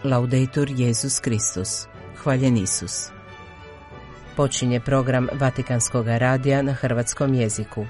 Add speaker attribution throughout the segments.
Speaker 1: Laudetur Jesus Kristus. Hvaljen Isus. Počinje program Vatikanskog radija na hrvatskom jeziku.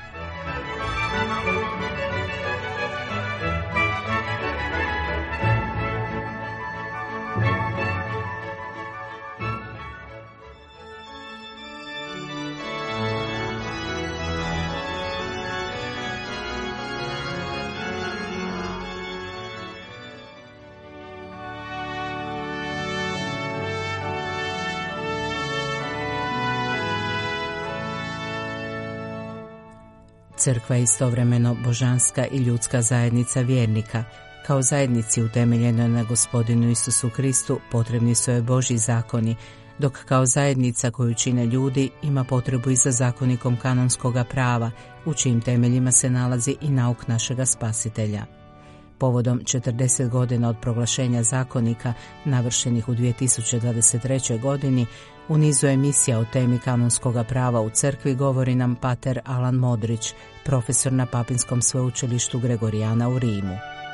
Speaker 1: Crkva je istovremeno božanska i ljudska zajednica vjernika. Kao zajednici utemeljenoj na Gospodinu Isusu Kristu potrebni su joj Božji zakoni, dok kao zajednica koju čine ljudi ima potrebu i za zakonikom kanonskoga prava, u čijim temeljima se nalazi i nauk našega Spasitelja. Povodom 40 godina od proglašenja zakonika, navršenih u 2023. godini, u nizu emisija o temi kanonskoga prava u crkvi govori nam pater Alan Modrić, profesor na Papinskom sveučilištu Gregorijana u Rimu.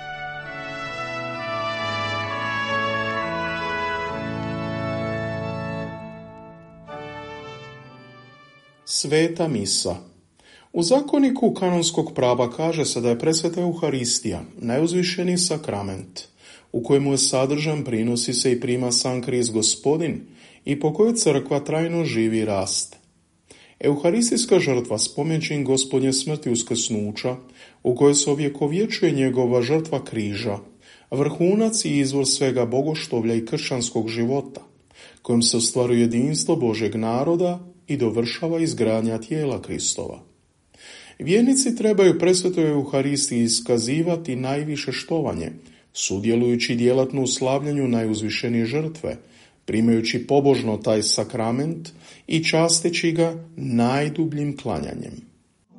Speaker 2: Sveta misa. U zakoniku kanonskog prava kaže se da je presveta Euharistija najuzvišeniji sakrament, u kojemu je sadržan, prinosi se i prima sam Krist Gospodin i po kojoj crkva trajno živi i raste. Euharistijska žrtva spomenčin Gospodnje smrti uskrsnuća, u kojoj se ovjekovječuje njegova žrtva križa, vrhunac i izvor svega bogoštovlja i kršćanskog života, kojim se ostvaruje jedinstvo Božeg naroda i dovršava izgradnja tijela Kristova. Vjernici trebaju presvetoj Euharistiji iskazivati najviše štovanje, sudjelujući djelatno u slavljanju najuzvišenije žrtve, primajući pobožno taj sakrament i časteći ga najdubljim klanjanjem.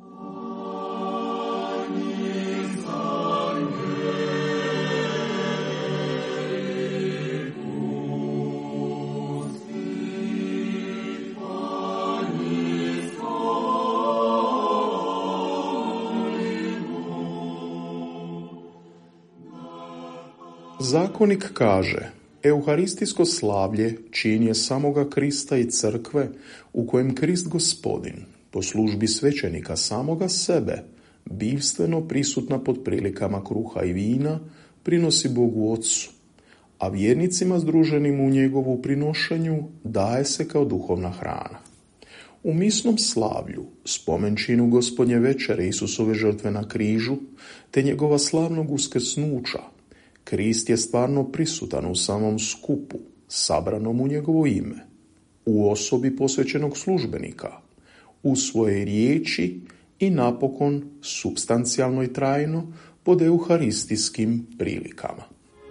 Speaker 2: Zakonik kaže: Euharistijsko slavlje čin je samoga Krista i crkve, u kojem Krist Gospodin, po službi svećenika samoga sebe, bivstveno prisutna pod prilikama kruha i vina, prinosi Bogu Otcu, a vjernicima združenim u njegovu prinošenju daje se kao duhovna hrana. U misnom slavlju, spomenčinu Gospodnje večere Isusove žrtve na križu, te njegova slavnog uskrsnuća, Krist je stvarno prisutan u samom skupu, sabranom u njegovo ime, u osobi posvećenog službenika, u svojoj riječi i napokon supstancijalno i trajno pod euharistijskim prilikama.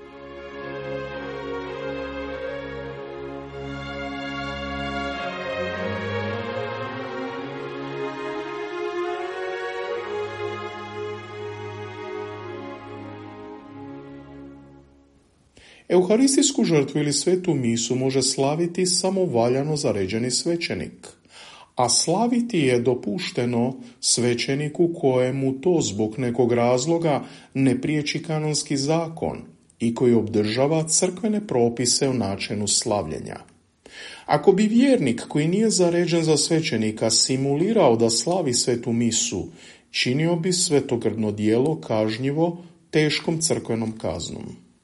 Speaker 2: Euharistijsku žrtvu ili svetu misu može slaviti samo valjano zaređeni svećenik, a slaviti je dopušteno svećeniku kojemu to zbog nekog razloga ne priječi kanonski zakon i koji obdržava crkvene propise o načinu slavljenja. Ako bi vjernik koji nije zaređen za svećenika simulirao da slavi svetu misu, činio bi svetogrdno djelo kažnjivo teškom crkvenom kaznom.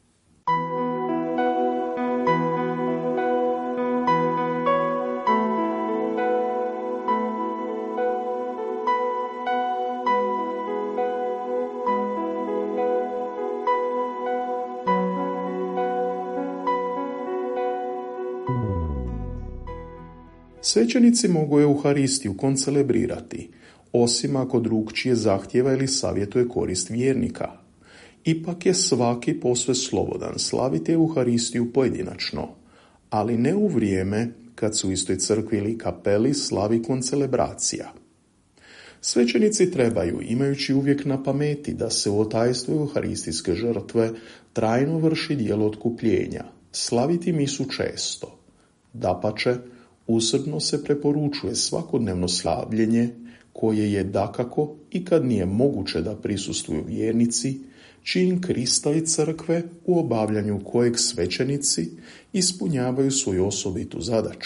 Speaker 2: Svećenici mogu Euharistiju koncelebrirati, osim ako drukčije zahtjeva ili savjetuje korist vjernika. Ipak je svaki posve slobodan slaviti Euharistiju pojedinačno, ali ne u vrijeme kad su u istoj crkvi ili kapeli slavi koncelebracija. Svećenici trebaju, imajući uvijek na pameti da se u tajstvu Euharistijske žrtve trajno vrši djelo otkupljenja, slaviti misu često. Dapače, usrdno se preporučuje svakodnevno slavljenje koje je dakako i kad nije moguće da prisustvuju vjernici, čin Krista i crkve u obavljanju kojeg svećenici ispunjavaju svoju osobitu zadaću.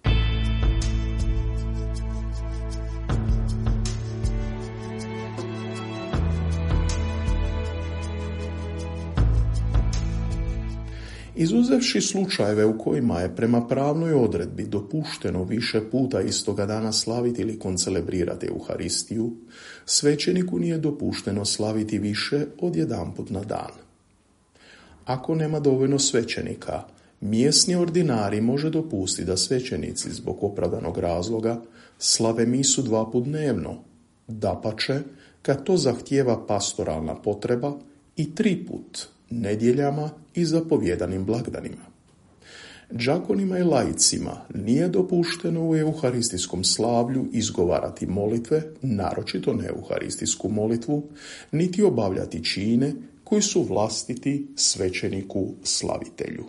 Speaker 2: Izuzevši slučajeve u kojima je prema pravnoj odredbi dopušteno više puta istoga dana slaviti ili koncelebrirati Euharistiju, svećeniku nije dopušteno slaviti više od jedanput na dan. Ako nema dovoljno svećenika, mjesni ordinari može dopustiti da svećenici zbog opravdanog razloga slave misu 2 puta dnevno, dapače kad to zahtijeva pastoralna potreba i 3 put nedjeljama i zapovjedanim blagdanima. Đakonima i laicima nije dopušteno u euharistijskom slavlju izgovarati molitve, naročito ne euharistijsku molitvu, niti obavljati čine koji su vlastiti svećeniku slavitelju.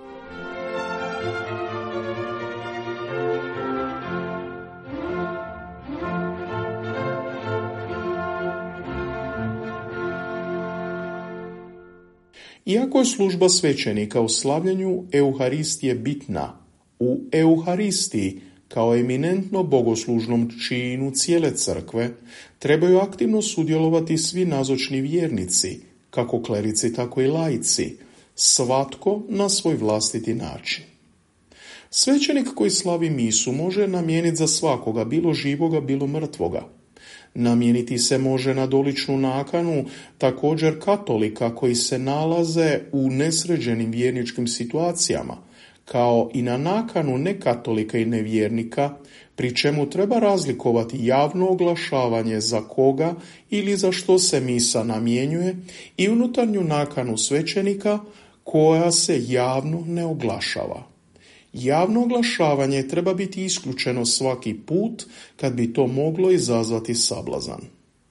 Speaker 2: Iako je služba svećenika u slavljenju Euharistije bitna, u Euharistiji kao eminentno bogoslužnom činu cijele crkve trebaju aktivno sudjelovati svi nazočni vjernici, kako klerici tako i laici, svatko na svoj vlastiti način. Svećenik koji slavi misu može namijeniti za svakoga, bilo živoga, bilo mrtvoga. Namijeniti se može na doličnu nakanu također katolika koji se nalaze u nesređenim vjerničkim situacijama, kao i na nakanu nekatolika i nevjernika, pri čemu treba razlikovati javno oglašavanje za koga ili za što se misa namjenjuje i unutarnju nakanu svećenika koja se javno ne oglašava. Javno oglašavanje treba biti isključeno svaki put kad bi to moglo izazvati sablazan.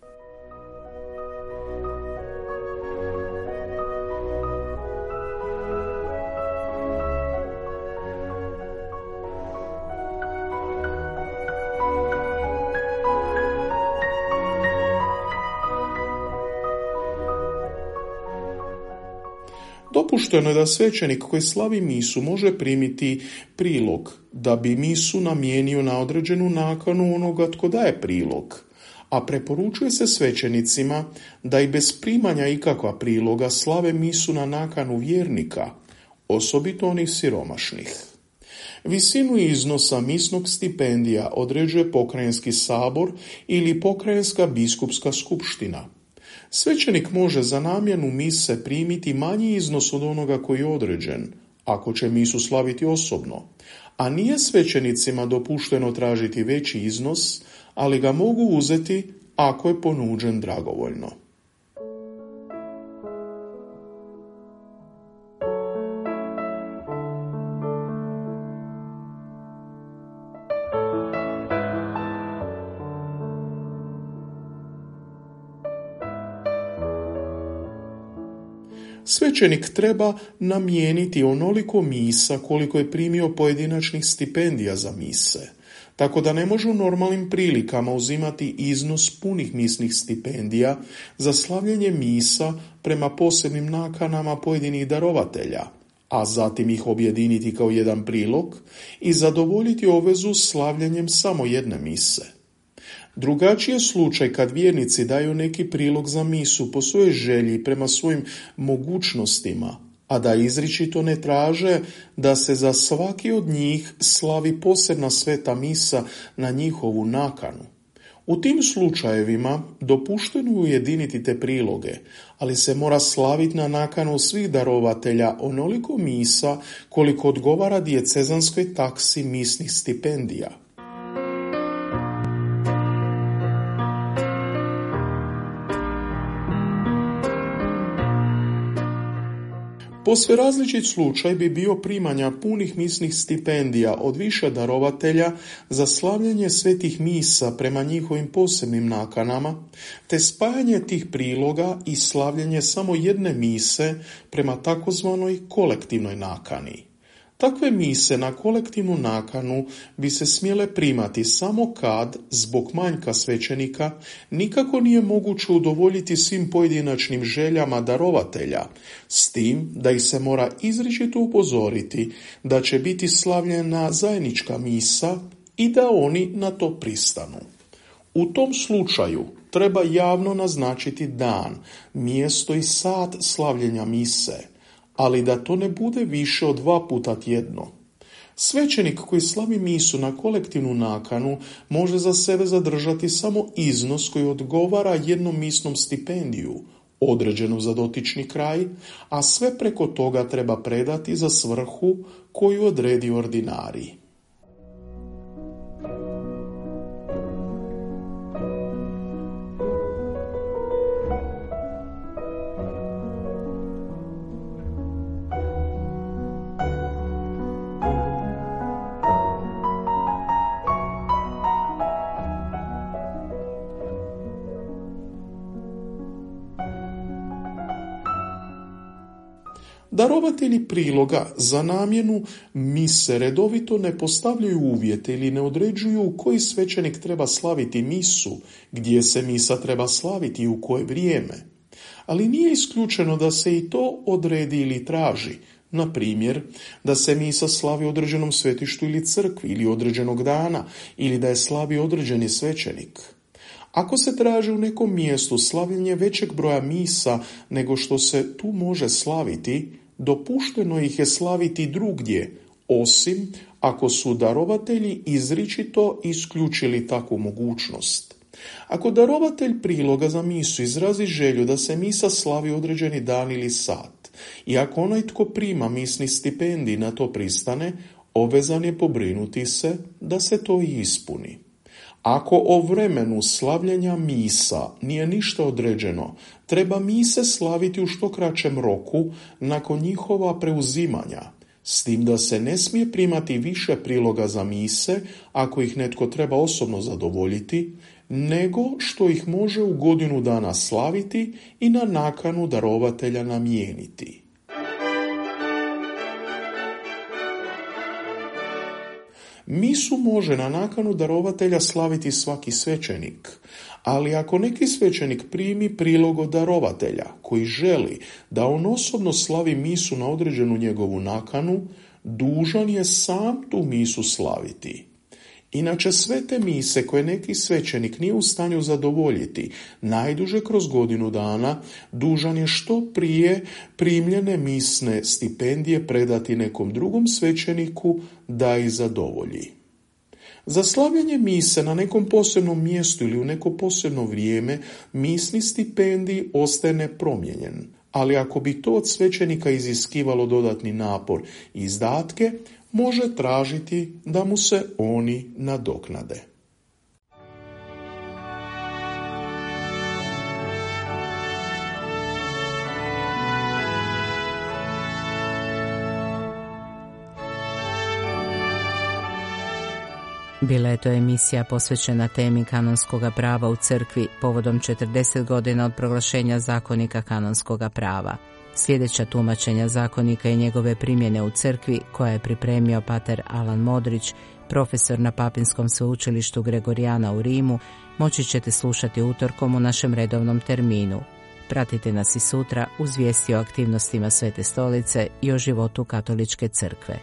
Speaker 2: Dopušteno je da svećenik koji slavi misu može primiti prilog, da bi misu namijenio na određenu nakanu onoga tko daje prilog, a preporučuje se svećenicima da i bez primanja ikakva priloga slave misu na nakanu vjernika, osobito onih siromašnih. Visinu iznosa misnog stipendija određuje pokrajinski sabor ili pokrajinska biskupska skupština. Svećenik može za namjenu mise primiti manji iznos od onoga koji je određen, ako će misu slaviti osobno, a nije svećenicima dopušteno tražiti veći iznos, ali ga mogu uzeti ako je ponuđen dragovoljno. Svećenik treba namijeniti onoliko misa koliko je primio pojedinačnih stipendija za mise, tako da ne može u normalnim prilikama uzimati iznos punih misnih stipendija za slavljenje misa prema posebnim nakanama pojedinih darovatelja, a zatim ih objediniti kao jedan prilog i zadovoljiti obvezu slavljenjem samo jedne mise. Drugačiji je slučaj kad vjernici daju neki prilog za misu po svojoj želji prema svojim mogućnostima, a da izričito ne traže da se za svaki od njih slavi posebna sveta misa na njihovu nakanu. U tim slučajevima dopušteno je ujediniti te priloge, ali se mora slaviti na nakanu svih darovatelja onoliko misa koliko odgovara dijecezanskoj taksi misnih stipendija. Posve različit slučaj bi bio primanja punih misnih stipendija od više darovatelja za slavljanje svetih misa prema njihovim posebnim nakanama, te spajanje tih priloga i slavljanje samo jedne mise prema takozvanoj kolektivnoj nakani. Takve mise na kolektivnu nakanu bi se smjele primati samo kad, zbog manjka svećenika, nikako nije moguće udovoljiti svim pojedinačnim željama darovatelja, s tim da ih se mora izričito upozoriti da će biti slavljena zajednička misa i da oni na to pristanu. U tom slučaju treba javno naznačiti dan, mjesto i sat slavljenja mise, ali da to ne bude više od 2 puta tjedno. Svećenik koji slavi misu na kolektivnu nakanu može za sebe zadržati samo iznos koji odgovara jednom misnom stipendiju, određenu za dotični kraj, a sve preko toga treba predati za svrhu koju odredi ordinarij. Darovatelji priloga za namjenu mise redovito ne postavljaju uvjete ili ne određuju koji svećenik treba slaviti misu, gdje se misa treba slaviti i u koje vrijeme. Ali nije isključeno da se i to odredi ili traži, na primjer da se misa slavi u određenom svetištu ili crkvi ili određenog dana ili da je slavi određeni svećenik. Ako se traži u nekom mjestu slavljenje većeg broja misa nego što se tu može slaviti, dopušteno ih je slaviti drugdje, osim ako su darovatelji izričito isključili takvu mogućnost. Ako darovatelj priloga za misu izrazi želju da se misa slavi određeni dan ili sat, i ako onaj tko prima misni stipendij na to pristane, obvezan je pobrinuti se da se to i ispuni. Ako o vremenu slavljenja misa nije ništa određeno, treba mise slaviti u što kraćem roku nakon njihova preuzimanja, s tim da se ne smije primati više priloga za mise ako ih netko treba osobno zadovoljiti, nego što ih može u godinu dana slaviti i na nakanu darovatelja namijeniti. Misu može na nakanu darovatelja slaviti svaki svećenik, ali ako neki svećenik primi prilog od darovatelja koji želi da on osobno slavi misu na određenu njegovu nakanu, dužan je sam tu misu slaviti. Inače sve te mise koje neki svećenik nije u stanju zadovoljiti, najduže kroz godinu dana, dužan je što prije primljene misne stipendije predati nekom drugom svećeniku da ih zadovolji. Za slavljanje mise na nekom posebnom mjestu ili u neko posebno vrijeme misni stipendij ostaje nepromijenjen, ali ako bi to od svećenika iziskivalo dodatni napor i izdatke, može tražiti da mu se oni nadoknade.
Speaker 1: Bila je to emisija posvećena temi kanonskoga prava u crkvi povodom 40 godina od proglašenja zakonika kanonskoga prava. Sljedeća tumačenja zakonika i njegove primjene u crkvi, koja je pripremio pater Alan Modrić, profesor na Papinskom sveučilištu Gregorijana u Rimu, moći ćete slušati utorkom u našem redovnom terminu. Pratite nas i sutra uz vijesti o aktivnostima Svete Stolice i o životu Katoličke crkve.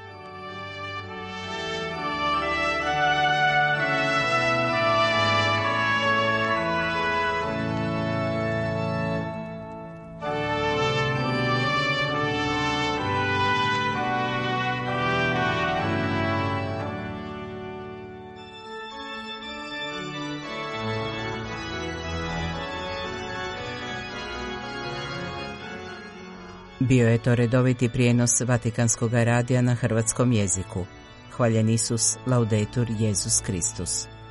Speaker 1: Bio je to redoviti prijenos Vatikanskog radija na hrvatskom jeziku. Hvaljen Isus, laudetur Jesus Kristus.